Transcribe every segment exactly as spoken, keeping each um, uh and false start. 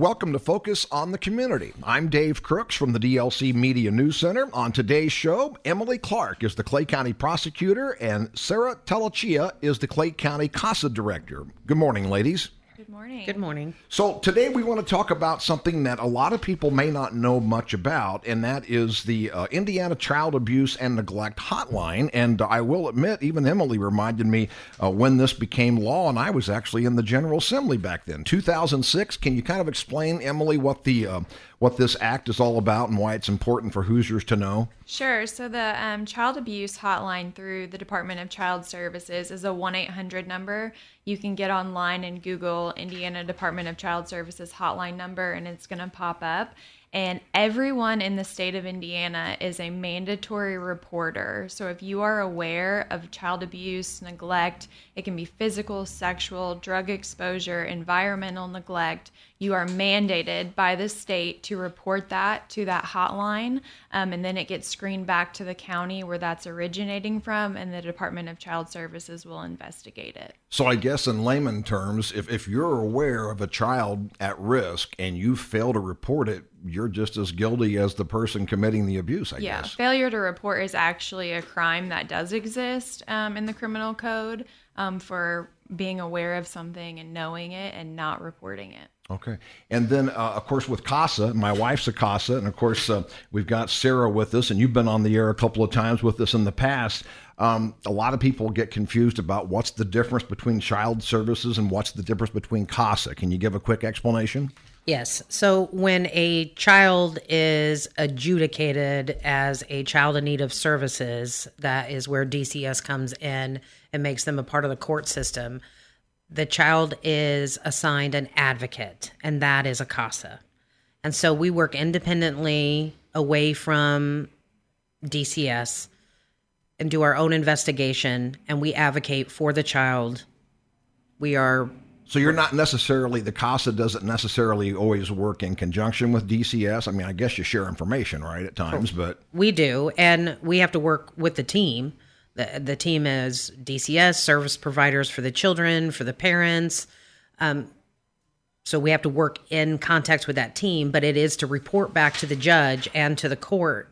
Welcome to Focus on the Community. I'm Dave Crooks from the D L C Media News Center. On today's show, Emily Clark is the Clay County prosecutor and Sarah Telechia is the Clay County CASA director. Good morning, ladies. Good morning. Good morning. So today we want to talk about something that a lot of people may not know much about, and that is the uh, Indiana Child Abuse and Neglect Hotline. And I will admit, even Emily reminded me uh, when this became law, and I was actually in the General Assembly back then, two thousand six. Can you kind of explain, Emily, what the uh, what this act is all about and why it's important for Hoosiers to know? Sure. So the um, Child Abuse Hotline through the Department of Child Services is a one eight hundred number. You can get online and Google Indiana Department of Child Services hotline number, and it's going to pop up. And everyone in the state of Indiana is a mandatory reporter. So if you are aware of child abuse, neglect, it can be physical, sexual, drug exposure, environmental neglect, you are mandated by the state to report that to that hotline. Um, and then it gets screened back to the county where that's originating from, and the Department of Child Services will investigate it. So I guess in layman terms, if, if you're aware of a child at risk and you fail to report it, you're just as guilty as the person committing the abuse, I yeah, guess. Failure to report is actually a crime that does exist um, in the criminal code um, for being aware of something and knowing it and not reporting it. Okay. And then, uh, of course, with CASA, my wife's a CASA, and of course, uh, we've got Sarah with us, and you've been on the air a couple of times with us in the past. Um, a lot of people get confused about what's the difference between child services and what's the difference between CASA. Can you give a quick explanation? Yes. So when a child is adjudicated as a child in need of services, that is where D C S comes in and makes them a part of the court system. The child is assigned an advocate, and that is a CASA. And so we work independently away from D C S and do our own investigation, and we advocate for the child. We are... So you're not necessarily, the CASA doesn't necessarily always work in conjunction with D C S. I mean, I guess you share information, right, at times, but... We do, and we have to work with the team. The, the team is D C S, service providers for the children, for the parents. Um, so we have to work in context with that team, but it is to report back to the judge and to the court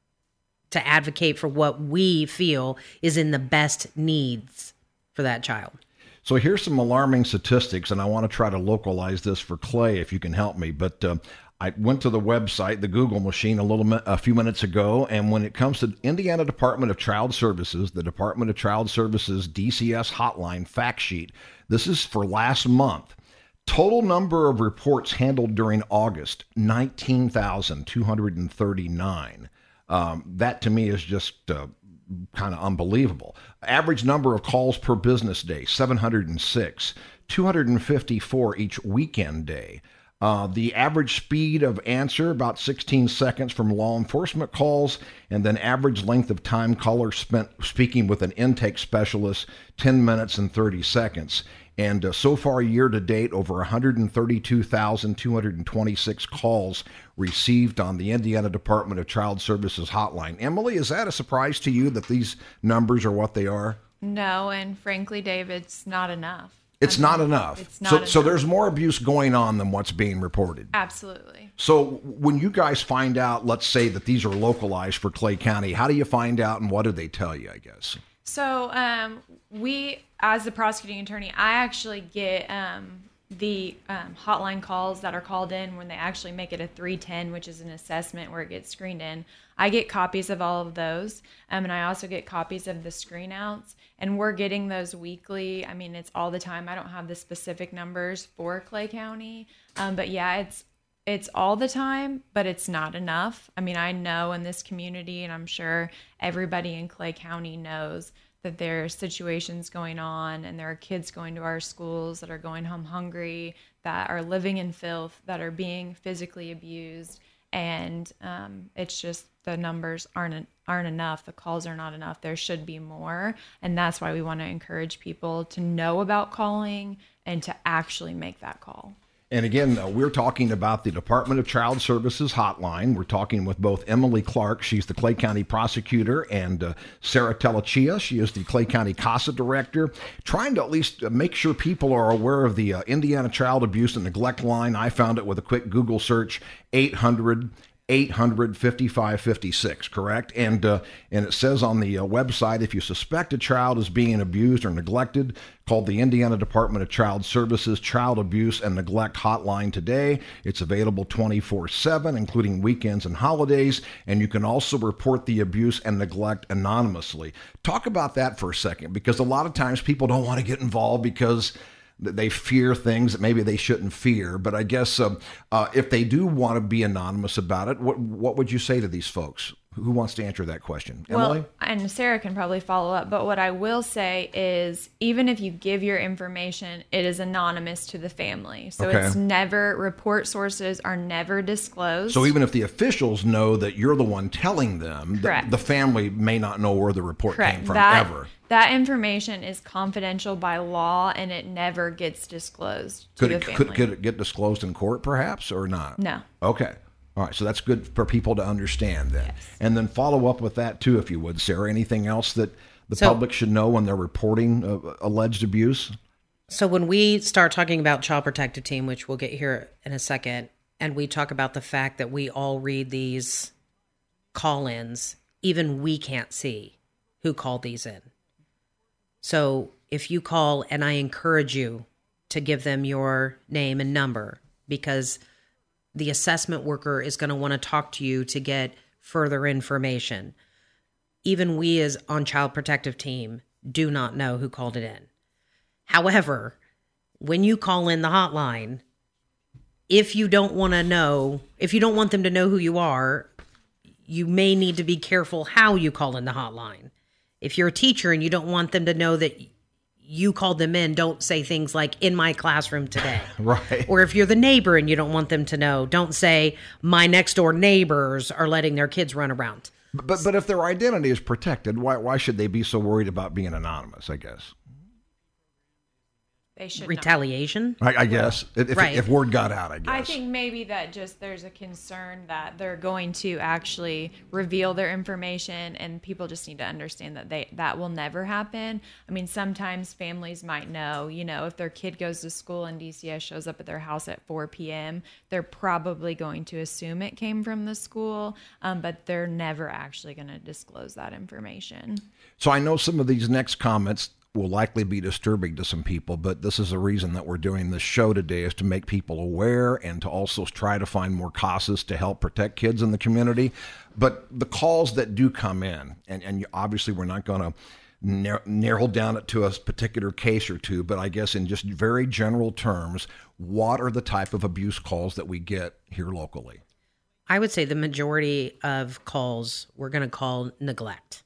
to advocate for what we feel is in the best needs for that child. So here's some alarming statistics, and I want to try to localize this for Clay if you can help me. But uh, I went to the website, the Google machine, a little mi- a few minutes ago, and when it comes to Indiana Department of Child Services, the Department of Child Services D C S hotline fact sheet, this is for last month. Total number of reports handled during August, nineteen thousand two hundred thirty-nine. Um, that to me is just... Uh, kind of unbelievable. Average number of calls per business day, seven hundred six, two hundred fifty-four each weekend day. Uh, the average speed of answer, about sixteen seconds from law enforcement calls, and then average length of time caller spent speaking with an intake specialist, ten minutes and thirty seconds. And uh, so far, year to date, over one hundred thirty-two thousand two hundred twenty-six calls received on the Indiana Department of Child Services hotline. Emily, is that a surprise to you that these numbers are what they are? No, and frankly, Dave, it's not enough. It's I mean, not enough. It's not so, enough. so there's more abuse going on than what's being reported. Absolutely. So when you guys find out, let's say that these are localized for Clay County, how do you find out and what do they tell you, I guess? So um, we, as the prosecuting attorney, I actually get um, the um, hotline calls that are called in when they actually make it a three ten, which is an assessment where it gets screened in. I get copies of all of those, um, and I also get copies of the screen outs, and we're getting those weekly. I mean, it's all the time. I don't have the specific numbers for Clay County, um, but yeah, it's it's all the time, but it's not enough. I mean, I know in this community, and I'm sure everybody in Clay County knows that there are situations going on, and there are kids going to our schools that are going home hungry, that are living in filth, that are being physically abused. And um, it's just the numbers aren't aren't enough. The calls are not enough. There should be more. And that's why we want to encourage people to know about calling and to actually make that call. And again, uh, we're talking about the Department of Child Services hotline. We're talking with both Emily Clark, she's the Clay County prosecutor, and uh, Sarah Telechia, she is the Clay County CASA director, trying to at least uh, make sure people are aware of the uh, Indiana Child Abuse and Neglect line. I found it with a quick Google search, eight hundred eight hundred fifty-five fifty-six, correct? And uh, and it says on the uh, website, if you suspect a child is being abused or neglected, call the Indiana Department of Child Services Child Abuse and Neglect Hotline today. It's available twenty-four seven, including weekends and holidays, and you can also report the abuse and neglect anonymously. Talk about that for a second, because a lot of times people don't want to get involved because they fear things that maybe they shouldn't fear. But I guess uh, uh, if they do want to be anonymous about it, what what would you say to these folks? Who wants to answer that question? Emily? Well, and Sarah can probably follow up. But what I will say is, even if you give your information, it is anonymous to the family. So Okay. it's never, report sources are never disclosed. So even if the officials know that you're the one telling them, the, Correct. the family may not know where the report Correct. came from that, ever. That information is confidential by law, and it never gets disclosed to Could the it, family. could, could it get disclosed in court perhaps or not? No. Okay. All right. So that's good for people to understand then. Yes. And then follow up with that too, if you would, Sarah. Anything else that the So- public should know when they're reporting uh, alleged abuse? So when we start talking about Child Protective Team, which we'll get here in a second, and we talk about the fact that we all read these call-ins, even we can't see who called these in. So if you call, and I encourage you to give them your name and number, because the assessment worker is going to want to talk to you to get further information. Even we as on Child Protective Team do not know who called it in. However, when you call in the hotline, if you don't want to know, if you don't want them to know who you are, you may need to be careful how you call in the hotline. If you're a teacher and you don't want them to know that you called them in, don't say things like, in my classroom today. Right. Or if you're the neighbor and you don't want them to know, don't say, my next door neighbors are letting their kids run around. But but if their identity is protected, why why should they be so worried about being anonymous, I guess? They should not. Retaliation? I, I guess. If, if, Right. if word got out, I guess. I think maybe that just there's a concern that they're going to actually reveal their information, and people just need to understand that they that will never happen. I mean, sometimes families might know, you know, if their kid goes to school and D C S shows up at their house at four p.m., they're probably going to assume it came from the school, um, but they're never actually going to disclose that information. So I know some of these next comments will likely be disturbing to some people, but this is the reason that we're doing this show today, is to make people aware and to also try to find more causes to help protect kids in the community. But the calls that do come in, and, and obviously we're not going to narrow, narrow down it to a particular case or two, but I guess in just very general terms, what are the type of abuse calls that we get here locally? I would say the majority of calls we're going to call neglect.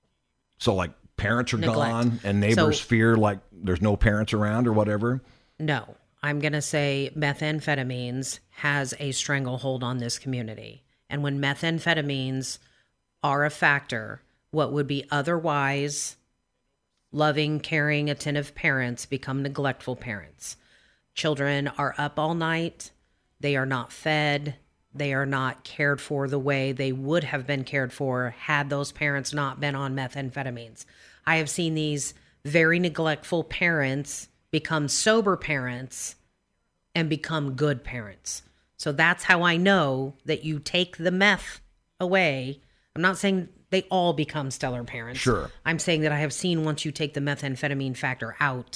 So like parents are Neglect. gone and neighbors So- fear like there's no parents around or whatever? No, I'm going to say methamphetamines has a stranglehold on this community. And when methamphetamines are a factor, what would be otherwise loving, caring, attentive parents become neglectful parents. Children are up all night. They are not fed. They are not cared for the way they would have been cared for had those parents not been on methamphetamines. I have seen these very neglectful parents become sober parents and become good parents. So that's how I know that you take the meth away. I'm not saying they all become stellar parents. Sure. I'm saying that I have seen once you take the methamphetamine factor out,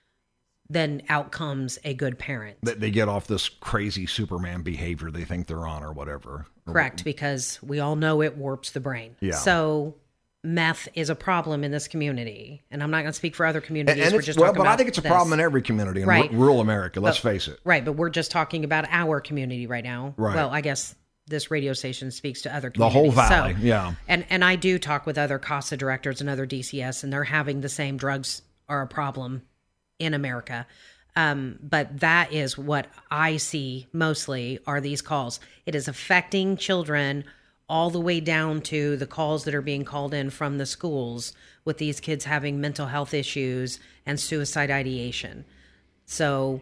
then out comes a good parent. That they get off this crazy Superman behavior they think they're on or whatever. Correct, because we all know it warps the brain. Yeah. So meth is a problem in this community, and I'm not going to speak for other communities. And we're it's, just well, talking but I about think it's a this. problem in every community in Right. r- rural America. Let's But- face it. Right, but we're just talking about our community right now. Right. Well, I guess this radio station speaks to other The communities. whole valley, So- yeah. And and I do talk with other CASA directors and other D C S, and they're having the same drugs are a problem in America. Um, but that is what I see mostly are these calls. It is affecting children all the way down to the calls that are being called in from the schools with these kids having mental health issues and suicide ideation. So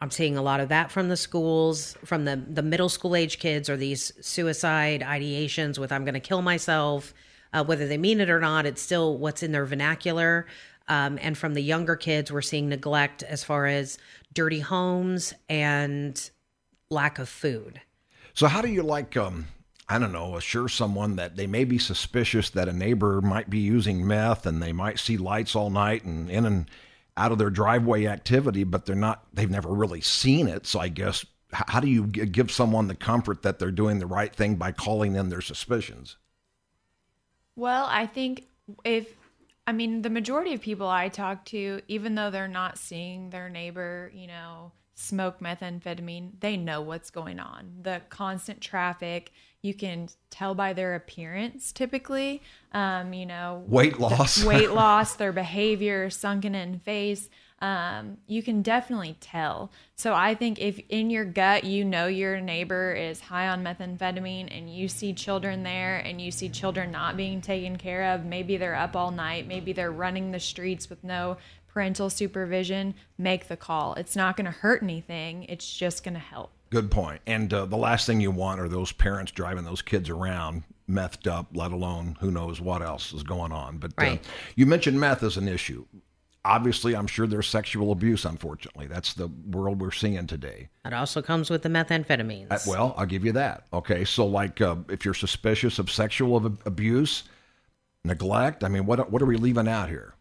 I'm seeing a lot of that from the schools, from the, the middle school age kids, or these suicide ideations with I'm going to kill myself, uh, whether they mean it or not, it's still what's in their vernacular. Um, and from the younger kids, we're seeing neglect as far as dirty homes and lack of food. So how do you like, um, I don't know, assure someone that they may be suspicious that a neighbor might be using meth and they might see lights all night and in and out of their driveway activity, but they're not, they've never really seen it. So I guess, how do you give someone the comfort that they're doing the right thing by calling in their suspicions? Well, I think if, I mean, the majority of people I talk to, even though they're not seeing their neighbor, you know, smoke methamphetamine, they know what's going on. The constant traffic, you can tell by their appearance typically, um, you know, weight loss, weight loss, their behavior, sunken in face. Um, you can definitely tell. So I think if in your gut, you know, your neighbor is high on methamphetamine and you see children there and you see children not being taken care of, maybe they're up all night, maybe they're running the streets with no parental supervision, make the call. It's not going to hurt anything. It's just going to help. Good point. And uh, the last thing you want are those parents driving those kids around methed up, let alone who knows what else is going on. But right. uh, you mentioned meth as an issue. Obviously, I'm sure there's sexual abuse, unfortunately. That's the world we're seeing today. That also comes with the methamphetamines. Uh, well, I'll give you that. Okay, so like uh, if you're suspicious of sexual ab- abuse, neglect, I mean, what what are we leaving out here?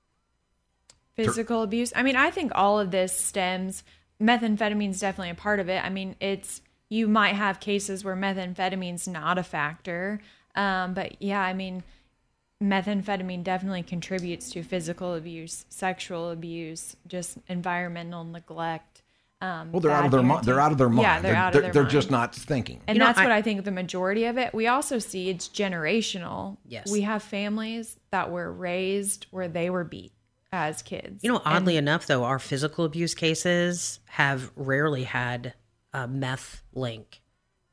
Physical abuse. I mean, I think all of this stems, methamphetamine is definitely a part of it. I mean, it's, you might have cases where methamphetamine's not a factor. Um, but yeah, I mean, methamphetamine definitely contributes to physical abuse, sexual abuse, just environmental neglect. Um, well, they're out of their mind. They're out of their mind. Yeah, they're, they're out of their They're mind. just not thinking. And You know, that's I- what I think the majority of it. We also see it's generational. Yes. We have families that were raised where they were beat as kids. You know, oddly enough, though, our physical abuse cases have rarely had a meth link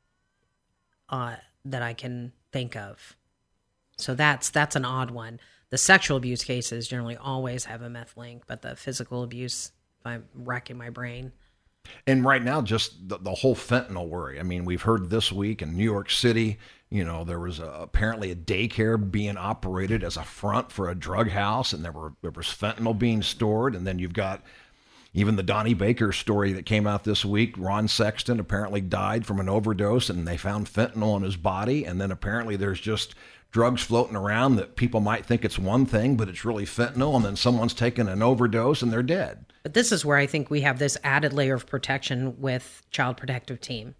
uh, that I can think of. So that's that's an odd one. The sexual abuse cases generally always have a meth link, but the physical abuse, I'm racking my brain. And right now, just the, the whole fentanyl worry. I mean, we've heard this week in New York City, you know, there was a, apparently a daycare being operated as a front for a drug house, and there were there was fentanyl being stored. And then you've got even the Donnie Baker story that came out this week. Ron Sexton apparently died from an overdose, and they found fentanyl in his body. And then apparently there's just drugs floating around that people might think it's one thing, but it's really fentanyl. And then someone's taken an overdose and they're dead. But this is where I think we have this added layer of protection with Child Protective Team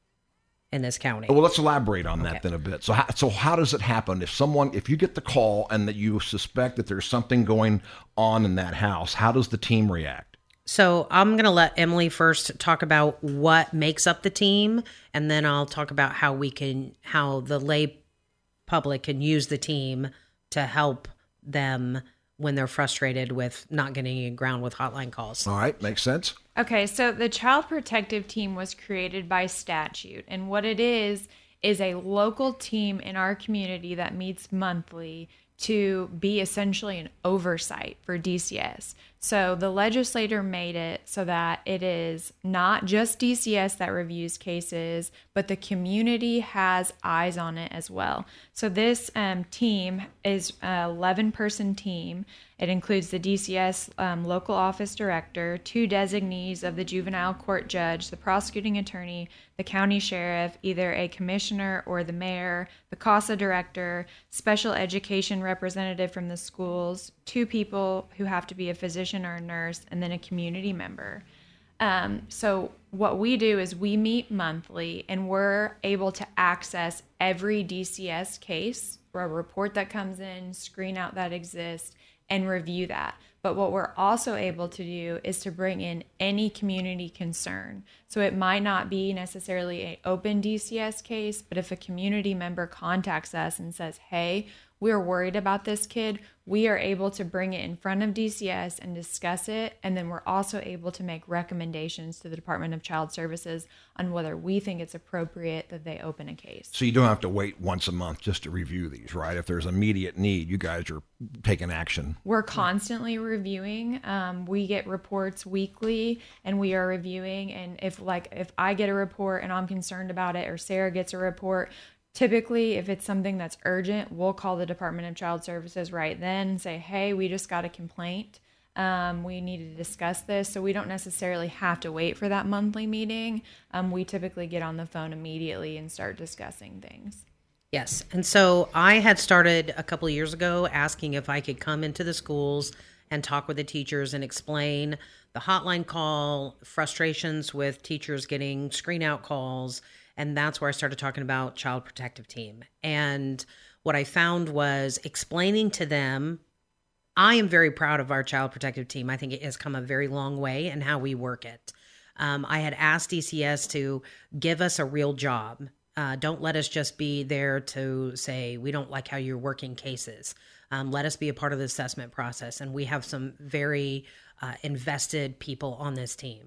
in this county. Well, let's elaborate on that Okay. then a bit. So how, so how does it happen? If someone, if you get the call and that you suspect that there's something going on in that house, how does the team react? So I'm going to let Emily first talk about what makes up the team, and then I'll talk about how we can, how the lay public can use the team to help them when they're frustrated with not getting any ground with hotline calls. All right, makes sense. Okay, so the Child Protective Team was created by statute, and what it is is a local team in our community that meets monthly to be essentially an oversight for D C S. So the legislator made it so that it is not just D C S that reviews cases, but the community has eyes on it as well. So this um, team is an eleven-person team. It includes the D C S um, local office director, two designees of the juvenile court judge, the prosecuting attorney, the county sheriff, either a commissioner or the mayor, the CASA director, special education representative from the schools, two people who have to be a physician or a nurse, and then a community member. Um, so what we do is we meet monthly, and we're able to access every D C S case, or a report that comes in, screen out that exists, and review that. But what we're also able to do is to bring in any community concern. So it might not be necessarily an open D C S case, but if a community member contacts us and says, hey, we're worried about this kid, we are able to bring it in front of D C S and discuss it. And then we're also able to make recommendations to the Department of Child Services on whether we think it's appropriate that they open a case. So you don't have to wait once a month just to review these, right? If there's immediate need, you guys are taking action. We're constantly reviewing. Um, we get reports weekly and we are reviewing. And if like, if I get a report and I'm concerned about it, or Sarah gets a report, typically, if it's something that's urgent, we'll call the Department of Child Services right then and say, hey, we just got a complaint. Um, we need to discuss this. So we don't necessarily have to wait for that monthly meeting. Um, we typically get on the phone immediately and start discussing things. Yes. And so I had started a couple of years ago asking if I could come into the schools and talk with the teachers and explain the hotline call, frustrations with teachers getting screen out calls. And that's where I started talking about Child Protective Team. And what I found was explaining to them, I am very proud of our Child Protective Team. I think it has come a very long way in how we work it. Um, I had asked D C S to give us a real job. Uh, don't let us just be there to say, we don't like how you're working cases. Um, let us be a part of the assessment process. And we have some very uh, invested people on this team.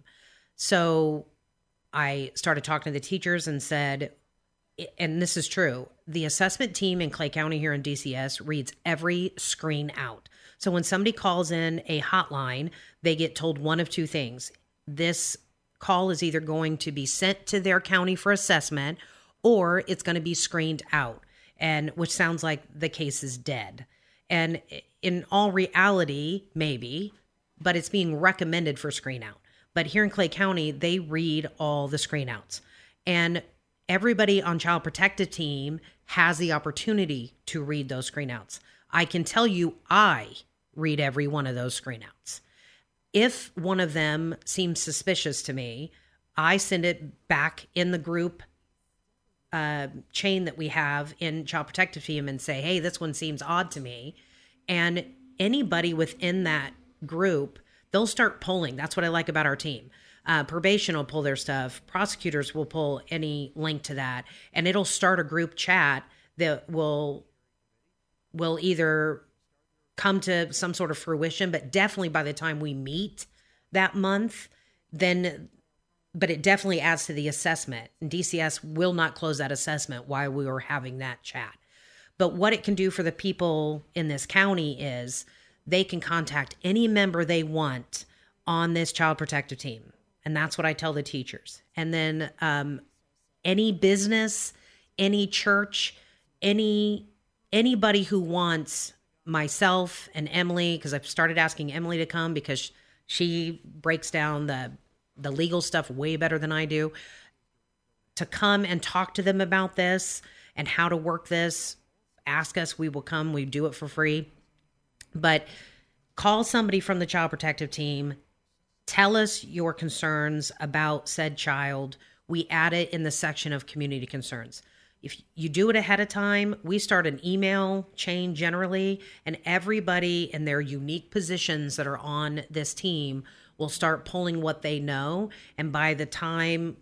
So I started talking to the teachers and said, and this is true, the assessment team in Clay County here in D C S reads every screen out. So when somebody calls in a hotline, they get told one of two things. This call is either going to be sent to their county for assessment, or it's going to be screened out, and which sounds like the case is dead. And in all reality, maybe, but it's being recommended for screen out. But here in Clay County, they read all the screen outs. And everybody on Child Protective Team has the opportunity to read those screen outs. I can tell you, I read every one of those screen outs. If one of them seems suspicious to me, I send it back in the group uh, chain that we have in Child Protective Team and say, hey, this one seems odd to me. And anybody within that group, they'll start pulling. That's what I like about our team. Uh, probation will pull their stuff. Prosecutors will pull any link to that. And it'll start a group chat that will, will either come to some sort of fruition, but definitely by the time we meet that month, then, but it definitely adds to the assessment. And D C S will not close that assessment while we were having that chat. But what it can do for the people in this county is they can contact any member they want on this Child Protective Team. And that's what I tell the teachers. And then um, any business, any church, any anybody who wants myself and Emily, because I've started asking Emily to come because she breaks down the the legal stuff way better than I do, to come and talk to them about this and how to work this. Ask us, we will come, we do it for free. But call somebody from the Child Protective Team, tell us your concerns about said child. We add it in the section of community concerns. If you do it ahead of time, we start an email chain generally, and everybody in their unique positions that are on this team will start pulling what they know. And by the time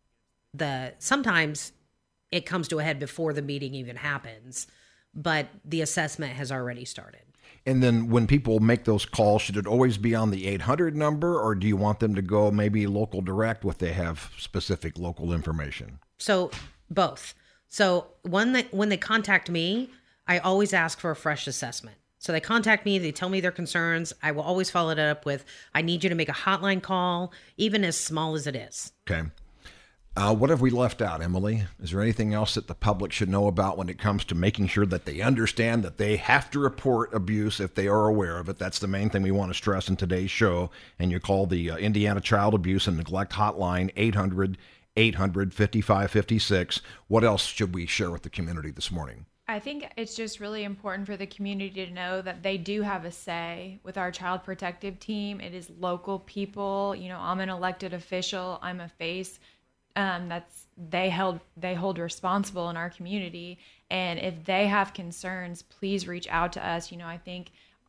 the, sometimes it comes to a head before the meeting even happens, but the assessment has already started. And then when people make those calls, should it always be on the eight hundred number, or do you want them to go maybe local direct if they have specific local information? So both. So when they, when they contact me, I always ask for a fresh assessment. So they contact me, they tell me their concerns. I will always follow it up with, I need you to make a hotline call, even as small as it is. Okay. Uh, what have we left out, Emily? Is there anything else that the public should know about when it comes to making sure that they understand that they have to report abuse if they are aware of it? That's the main thing we want to stress in today's show. And you call the uh, Indiana Child Abuse and Neglect Hotline, eight hundred, eight hundred, fifty-five fifty-six. What else should we share with the community this morning? I think it's just really important for the community to know that they do have a say with our Child Protective Team. It is local people. You know, I'm an elected official. I'm a face. Um, that's they held they hold responsible in our community, and if they have concerns, please reach out to us. You know, I think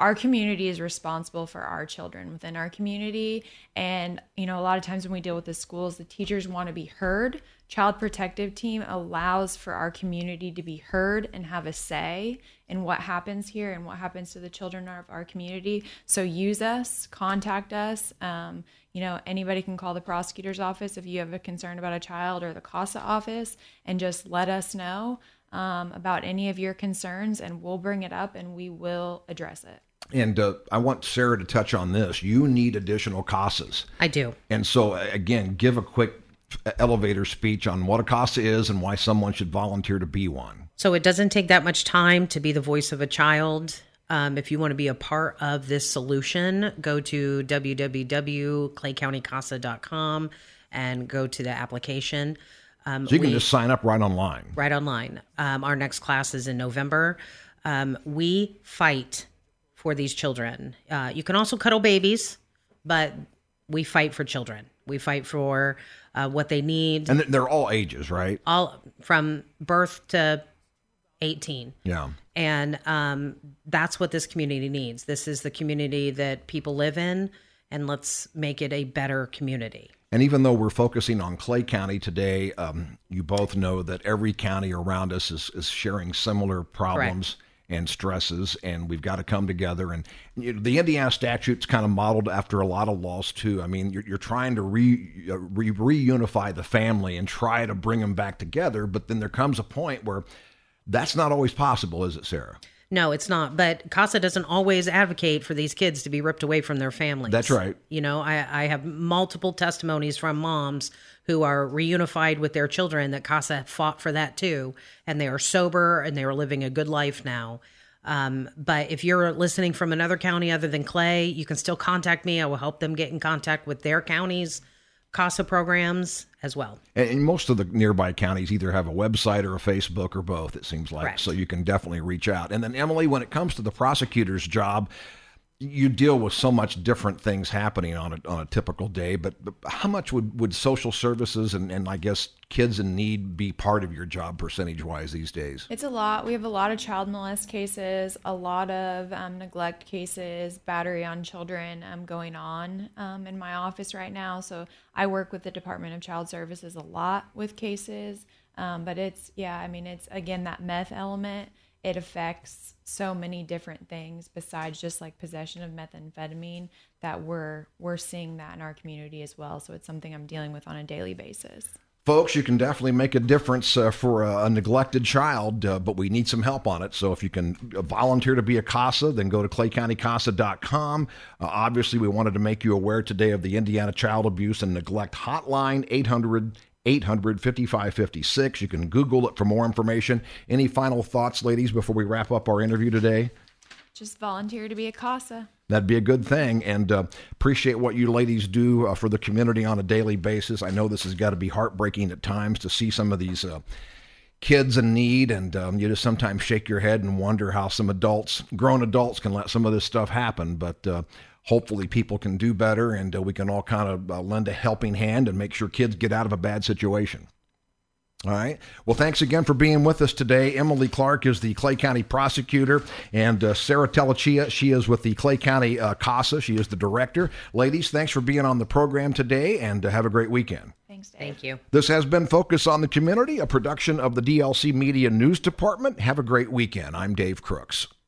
our community is responsible for our children within our community. And, you know, a lot of times when we deal with the schools, the teachers want to be heard. Child Protective Team allows for our community to be heard and have a say in what happens here and what happens to the children of our community. So use us, contact us. Um, you know, anybody can call the prosecutor's office if you have a concern about a child, or the CASA office, and just let us know um, about any of your concerns, and we'll bring it up and we will address it. And uh, I want Sarah to touch on this. You need additional CASAs. I do. And so, again, give a quick elevator speech on what a CASA is and why someone should volunteer to be one. So it doesn't take that much time to be the voice of a child. Um, if you want to be a part of this solution, go to w w w dot clay county casa dot com and go to the application. Um, so you can we, just sign up right online. Right online. Um, our next class is in November. Um, we fight for these children. Uh, you can also cuddle babies, but we fight for children. We fight for uh, what they need. And they're all ages, right? All from birth to eighteen. Yeah. And um, that's what this community needs. This is the community that people live in, and let's make it a better community. And even though we're focusing on Clay County today, um, you both know that every county around us is, is sharing similar problems. Correct. And stresses, and we've got to come together. And you know, the Indiana statute's kind of modeled after a lot of laws too. I mean, you're, you're trying to re, uh, re reunify the family and try to bring them back together, but then there comes a point where that's not always possible, is it, Sarah? No, it's not. But CASA doesn't always advocate for these kids to be ripped away from their families. That's right. You know, I, I have multiple testimonies from moms who are reunified with their children that CASA fought for that too. And they are sober and they are living a good life now. Um, but if you're listening from another county other than Clay, you can still contact me. I will help them get in contact with their counties' CASA programs as well. And most of the nearby counties either have a website or a Facebook or both, it seems like. Correct. So you can definitely reach out. And then, Emily, when it comes to the prosecutor's job, you deal with so much different things happening on a, on a typical day, but, but how much would, would social services and, and I guess kids in need be part of your job percentage-wise these days? It's a lot. We have a lot of child molest cases, a lot of um, neglect cases, battery on children um, going on um, in my office right now. So I work with the Department of Child Services a lot with cases, um, but it's, yeah, I mean, it's, again, that meth element. It affects so many different things besides just like possession of methamphetamine, that we're we're seeing that in our community as well. So it's something I'm dealing with on a daily basis. Folks, you can definitely make a difference uh, for a, a neglected child, uh, but we need some help on it. So if you can volunteer to be a CASA, then go to clay county casa dot com. Uh, obviously, we wanted to make you aware today of the Indiana Child Abuse and Neglect Hotline, eight hundred, eight hundred, fifty-five fifty-six. You can Google it for more information. Any final thoughts, ladies, before we wrap up our interview today? Just volunteer to be a CASA. That'd be a good thing, and uh, appreciate what you ladies do uh, for the community on a daily basis. I know this has got to be heartbreaking at times to see some of these uh, kids in need, and um, you just sometimes shake your head and wonder how some adults, grown adults, can let some of this stuff happen. But uh, hopefully people can do better, and uh, we can all kind of uh, lend a helping hand and make sure kids get out of a bad situation. All right. Well, thanks again for being with us today. Emily Clark is the Clay County prosecutor, and uh, Sarah Telechia, she is with the Clay County uh, CASA. She is the director. Ladies, thanks for being on the program today, and uh, have a great weekend. Thanks, Dave. Thank you. This has been Focus on the Community, a production of the D L C Media News Department. Have a great weekend. I'm Dave Crooks.